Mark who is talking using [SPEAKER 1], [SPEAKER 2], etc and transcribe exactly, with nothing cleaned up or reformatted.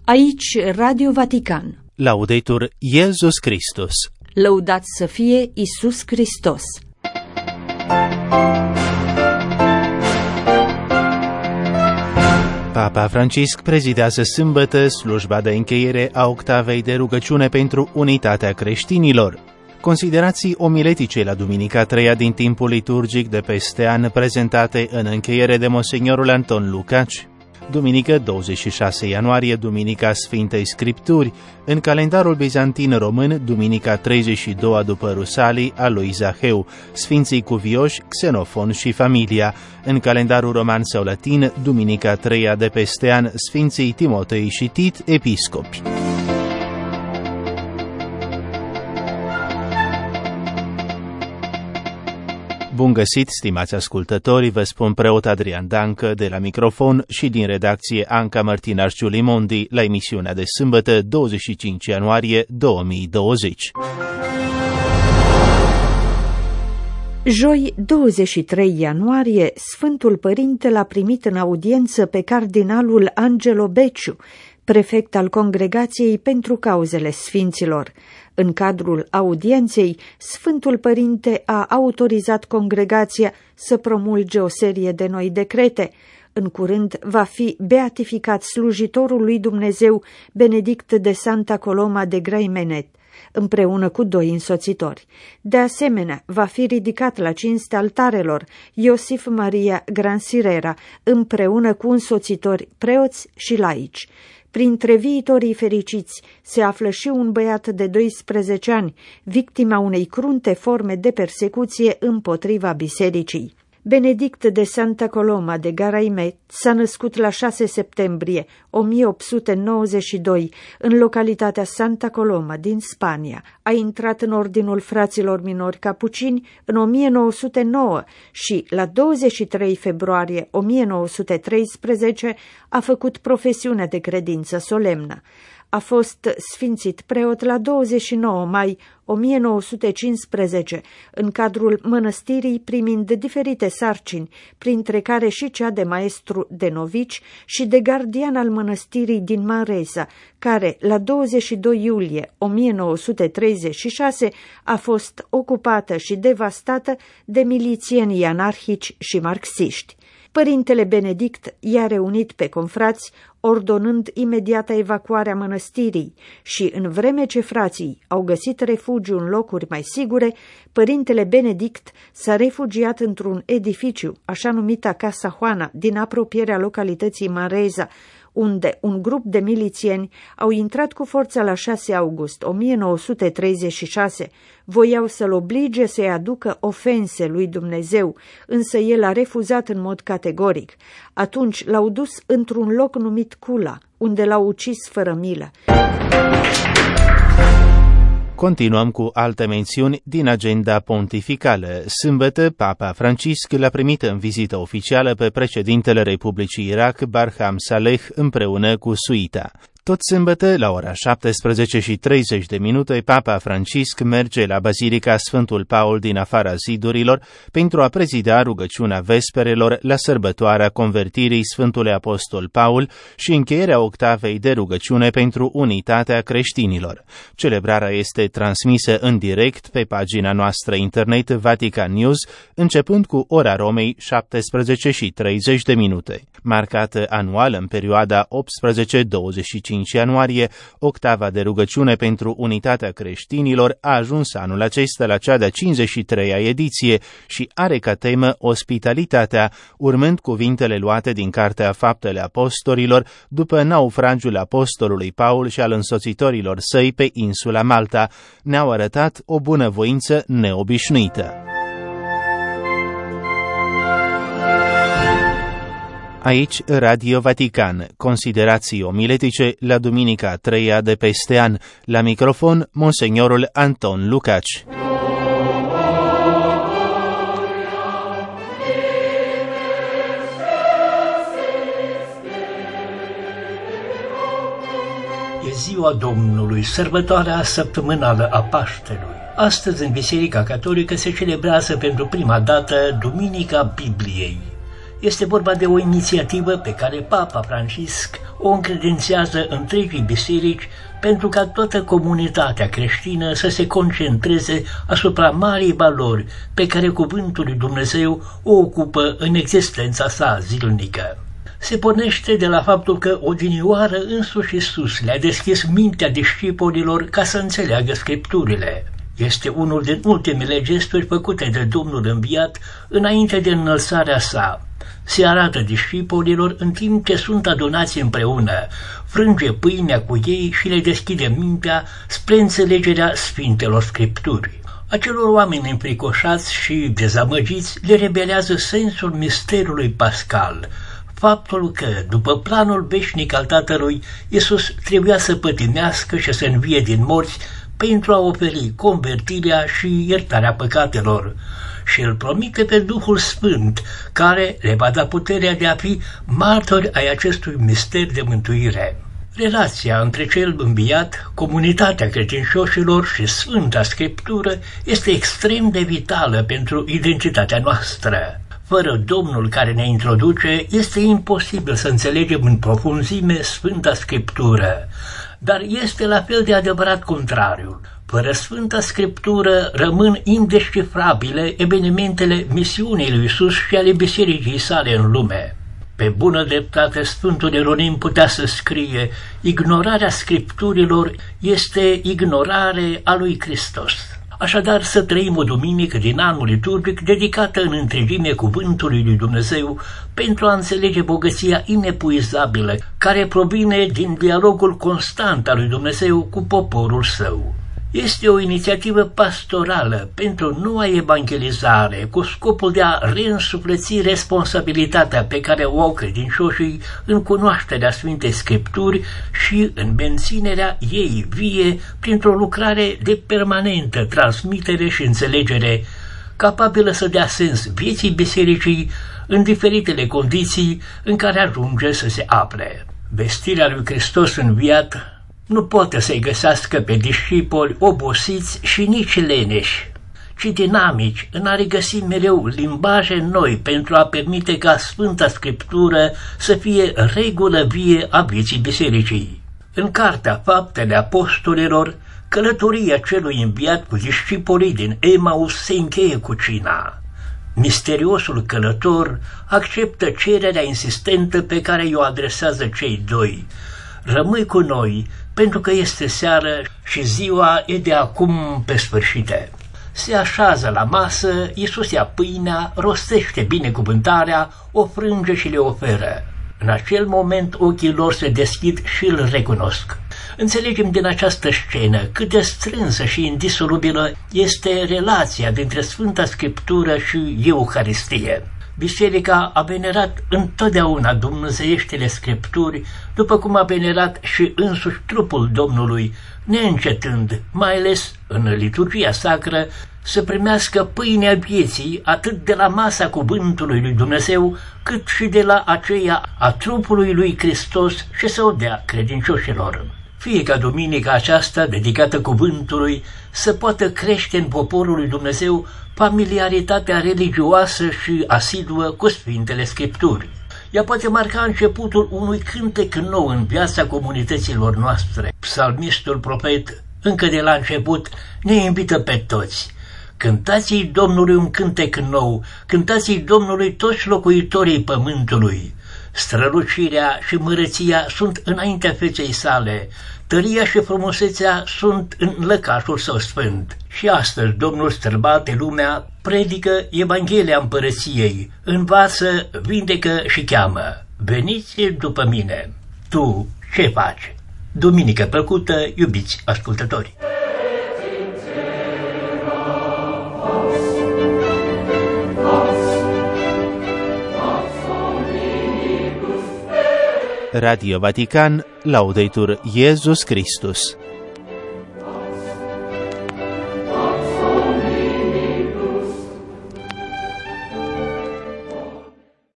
[SPEAKER 1] Aici Radio Vatican.
[SPEAKER 2] Laudetur Iesus Christus.
[SPEAKER 1] Lăudat să fie Iisus Hristos.
[SPEAKER 2] Papa Francisc prezidează sâmbătă slujba de încheiere a octavei de rugăciune pentru unitatea creștinilor. Considerații omiletice la Duminica a treia din timpul liturgic de peste an prezentate în încheiere de Monsignorul Anton Lukács. Duminică douăzeci și șase ianuarie, Duminica Sfintei Scripturi, în calendarul bizantin român, Duminica treizeci și doi după Rusalii a lui Zaheu, Sfinții Cuvioși, Xenofon și Familia, în calendarul roman sau latin, Duminica a treia de peste an, Sfinții Timotei și Tit, episcopi. Bun găsit, stimați ascultători, vă spun preot Adrian Dancă de la microfon și din redacție Anca Martinaș Giulimondi la emisiunea de sâmbătă douăzeci și cinci ianuarie două mii douăzeci.
[SPEAKER 1] Joi, douăzeci și trei ianuarie, Sfântul Părinte l-a primit în audiență pe cardinalul Angelo Becciu, prefect al Congregației pentru Cauzele Sfinților. În cadrul audienței, Sfântul Părinte a autorizat congregația să promulge o serie de noi decrete. În curând va fi beatificat slujitorul lui Dumnezeu Benedict de Santa Coloma de Graimenet, împreună cu doi însoțitori. De asemenea, va fi ridicat la cinste altarelor Iosif Maria Gransirera, împreună cu însoțitori preoți și laici. Printre viitorii fericiți se află și un băiat de doisprezece ani, victima unei crunte forme de persecuție împotriva bisericii. Benedict de Santa Coloma de Graimenet s-a născut la șase septembrie o mie opt sute nouăzeci și doi în localitatea Santa Coloma din Spania. A intrat în ordinul fraților minori capucini în o mie nouă sute nouă și la douăzeci și trei februarie o mie nouă sute treisprezece a făcut profesiunea de credință solemnă. A fost sfințit preot la douăzeci și nouă mai o mie nouă sute cincisprezece, în cadrul mănăstirii, primind diferite sarcini, printre care și cea de maestru de novici și de gardian al mănăstirii din Manresa, care la douăzeci și doi iulie o mie nouă sute treizeci și șase a fost ocupată și devastată de milițieni anarhici și marxiști. Părintele Benedict i-a reunit pe confrați, ordonând imediata evacuarea mănăstirii și, în vreme ce frații au găsit refugiu în locuri mai sigure, părintele Benedict s-a refugiat într-un edificiu, așa numita Casa Juana, din apropierea localității Manresa, unde un grup de milițieni au intrat cu forța la șase august o mie nouă sute treizeci și șase. Voiau să-l oblige să-i aducă ofense lui Dumnezeu, însă el a refuzat în mod categoric. Atunci l-au dus într-un loc numit Cula, unde l-au ucis fără milă.
[SPEAKER 2] Continuăm cu alte mențiuni din agenda pontificală. Sâmbătă, Papa Francisc l-a primit în vizită oficială pe președintele Republicii Irak, Barham Saleh, împreună cu suita. Tot sâmbătă, la ora șaptesprezece și treizeci de minute, Papa Francisc merge la Bazilica Sfântul Paul din afara zidurilor pentru a prezida rugăciunea vesperelor la sărbătoarea convertirii Sfântului Apostol Paul și încheierea octavei de rugăciune pentru unitatea creștinilor. Celebrarea este transmisă în direct pe pagina noastră internet Vatican News, începând cu ora Romei șaptesprezece și treizeci de minute. Marcată anual în perioada optsprezece douăzeci și cinci ianuarie, octava de rugăciune pentru unitatea creștinilor a ajuns anul acesta la cea de-a cincizeci și treia ediție și are ca temă ospitalitatea, urmând cuvintele luate din Cartea Faptele Apostolilor după naufragiul apostolului Paul și al însoțitorilor săi pe insula Malta. Ne-au arătat o bunăvoință neobișnuită. Aici Radio Vatican, considerații omiletice la Duminica a treia de peste an, la microfon Monsignorul Anton Lukács.
[SPEAKER 3] E ziua Domnului, sărbătoarea săptămânală a Paștelui. Astăzi, în Biserica Catolică, se celebrează pentru prima dată Duminica Bibliei. Este vorba de o inițiativă pe care Papa Francisc o încredințează întregii biserici pentru ca toată comunitatea creștină să se concentreze asupra marii valori pe care cuvântul lui Dumnezeu o ocupă în existența sa zilnică. Se pornește de la faptul că odinioară însuși Iisus le-a deschis mintea discipolilor ca să înțeleagă Scripturile. Este unul din ultimele gesturi făcute de Domnul înviat înainte de înălțarea sa. Se arată discipolilor în timp ce sunt adunați împreună, frânge pâinea cu ei și le deschide mintea spre înțelegerea Sfintelor Scripturi. Acelor oameni înfricoșați și dezamăgiți le revelează sensul misterului pascal, faptul că, după planul veșnic al Tatălui, Iisus trebuia să pătimească și să învie din morți pentru a oferi convertirea și iertarea păcatelor, și îl promite pe Duhul Sfânt, care le va da puterea de a fi martori ai acestui mister de mântuire. Relația între cel înviat, comunitatea credincioșilor și Sfânta Scriptură este extrem de vitală pentru identitatea noastră. Fără Domnul care ne introduce, este imposibil să înțelegem în profunzime Sfânta Scriptură, dar este la fel de adevărat contrariul. Fără Sfânta Scriptură rămân indescifrabile evenimentele misiunii lui Iisus și ale bisericii sale în lume. Pe bună dreptate, Sfântul Ieronim putea să scrie: ignorarea Scripturilor este ignorare a lui Hristos. Așadar, să trăim o duminică din anul liturgic dedicată în întregime cuvântului lui Dumnezeu pentru a înțelege bogăția inepuizabilă care provine din dialogul constant al lui Dumnezeu cu poporul său. Este o inițiativă pastorală pentru noua evangelizare, cu scopul de a reînsufleți responsabilitatea pe care o au credincioșii în cunoașterea Sfintei Scripturi și în menținerea ei vie printr-o lucrare de permanentă transmitere și înțelegere, capabilă să dea sens vieții bisericii în diferitele condiții în care ajunge să se afle. Vestirea lui Hristos înviat nu poate să-i găsească pe discipoli obosiți și nici leneși, ci dinamici, în a regăsi mereu limbaje noi pentru a permite ca Sfânta Scriptură să fie regulă vie a vieții bisericii. În Cartea Faptele Apostolilor, călătoria celui înviat cu discipolii din Emaus se încheie cu cina. Misteriosul călător acceptă cererea insistentă pe care i-o adresează cei doi: rămâi cu noi, pentru că este seară și ziua e de acum pe sfârșite. Se așează la masă, Iisus ia pâinea, rostește binecuvântarea, o frânge și le oferă. În acel moment ochii lor se deschid și îl recunosc. Înțelegem din această scenă cât de strânsă și indisolubilă este relația dintre Sfânta Scriptură și Euharistie. Biserica a venerat întotdeauna dumnezeieștile Scripturi, după cum a venerat și însuși trupul Domnului, neîncetând, mai ales în liturgia sacră, să primească pâinea vieții atât de la masa cuvântului lui Dumnezeu, cât și de la aceea a trupului lui Hristos și să o dea credincioșilor. Fie ca duminica aceasta, dedicată cuvântului, să poată crește în poporul lui Dumnezeu familiaritatea religioasă și asiduă cu Sfintele Scripturi. Ea poate marca începutul unui cântec nou în viața comunităților noastre. Psalmistul profet, încă de la început, ne invită pe toți: cântați-i Domnului un cântec nou, cântați-i Domnului toți locuitorii pământului. Strălucirea și mărăția sunt înaintea feței sale, tăria și frumusețea sunt în lăcașul său sfânt. Și astăzi Domnul străbate lumea, predică Evanghelia Împărăției, învață, vindecă și cheamă: veniți după mine. Tu ce faci? Duminică plăcută, iubiți ascultători!
[SPEAKER 2] Radio Vatican, Laudetur Iesus Christus.